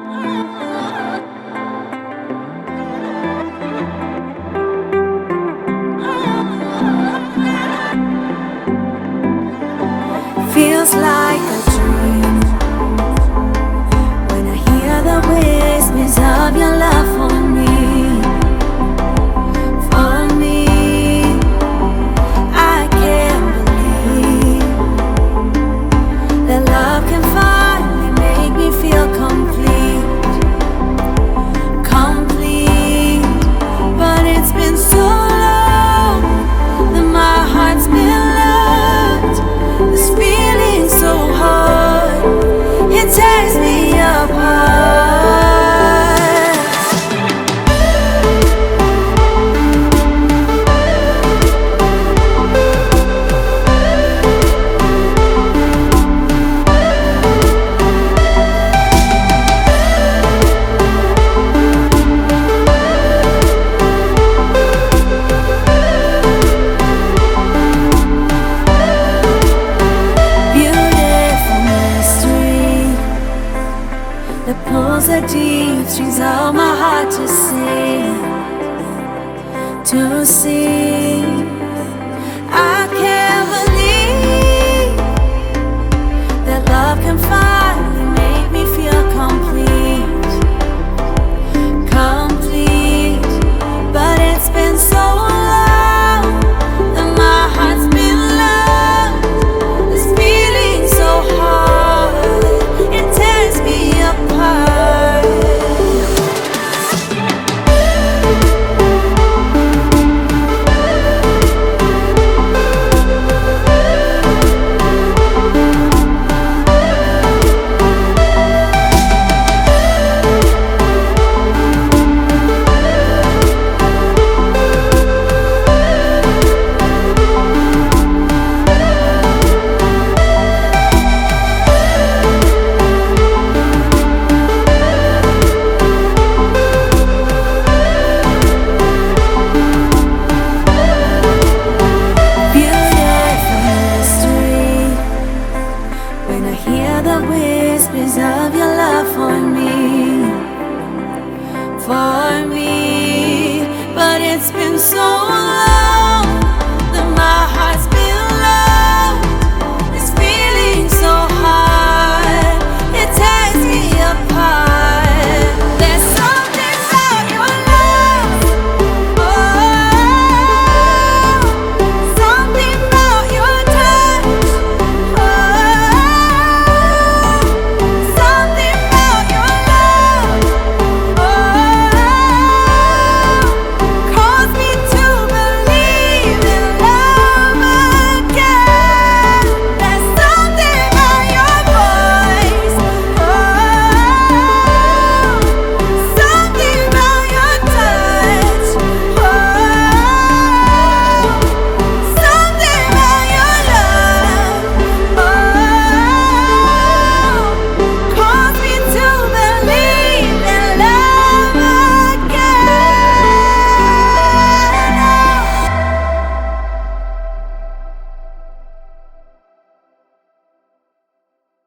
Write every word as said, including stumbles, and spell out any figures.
Feels like a dream when I hear the whispers of your love for me, for me. I can't believe that love can finally make me feel complete, complete. But it's been so long that my heart's been loved. This feeling so hard, it tears me apart. Beautiful mystery that pulls the deep strings of my heart to sing, to sing.